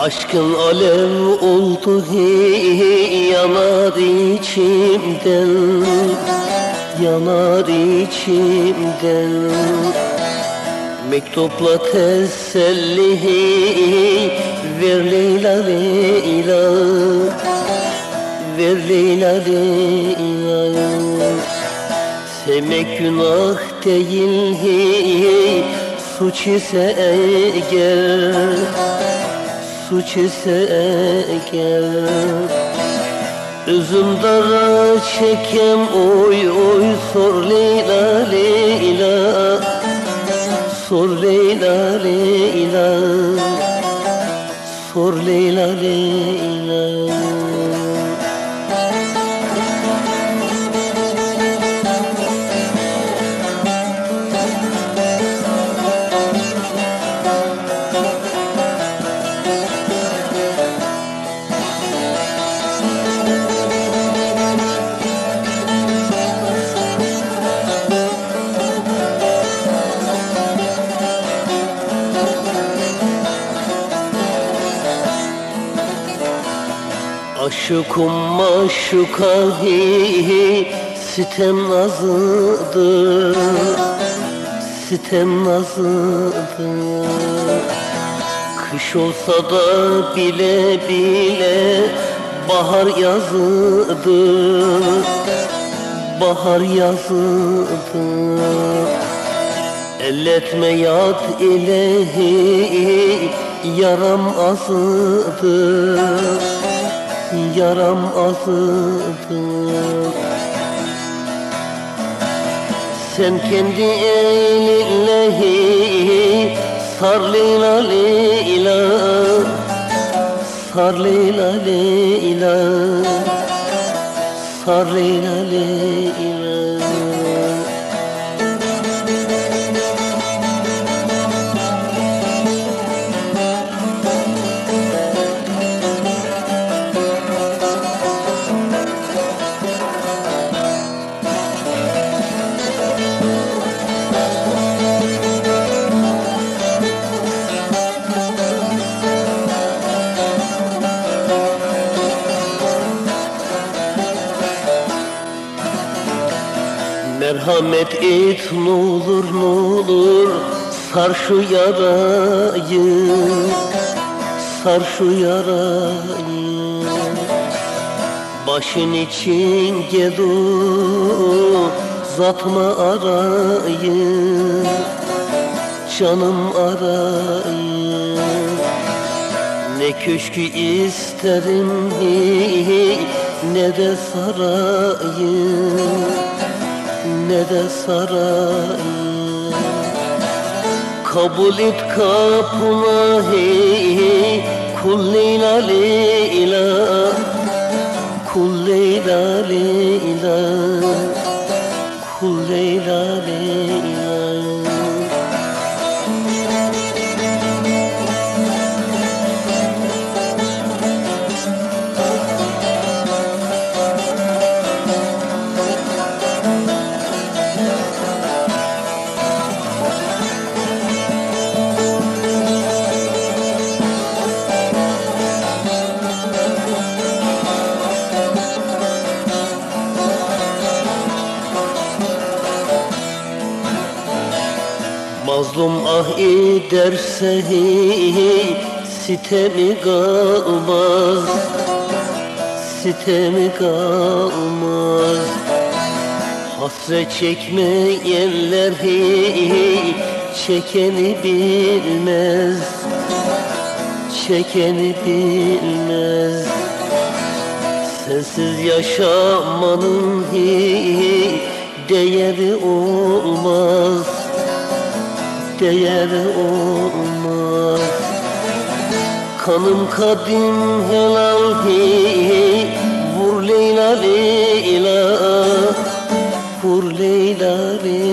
Aşkın alev oldu yanar içimden, yanar içimden. Mektupla teselli ver Leyla Leyla, ver Leyla Leyla. Sevmek günah değil, suç ise eğer, suç ise eğer. Üzüm dara çekem oy oy, sor Leyla Leyla, sor Leyla Leyla, sor Leyla Leyla. Aşıkum maşuka sitem nazıdır, sitem nazıdır. Kış olsa da bile bile bahar yazıdır, bahar yazıdır. Elletme yat ilahi, yaram azıdır, yaram azıdır. Sen kendi elinle sar Leyla Leyla, sar Leyla Leyla, sar Leyla Leyla. Merhamet et n'olur n'olur, sar şu yarayı, sar şu yarayı. Başın için gedu zatma arayı, canım arayı. Ne köşkü isterim ne de sarayı, ne de sarayı. Kabul et kapına kul Leyla Leyla, kul Leyla Leyla, kul Leyla Leyla. Mazlum ah ederse sitemi kalmaz, sitemi kalmaz. Hasret çekmeyenler çekeni bilmez, çekeni bilmez. Sensiz yaşamanın değeri olmaz, değeri olmaz. Kanım kadim helal vur Leyla Leyla, vur Leyla Leyla.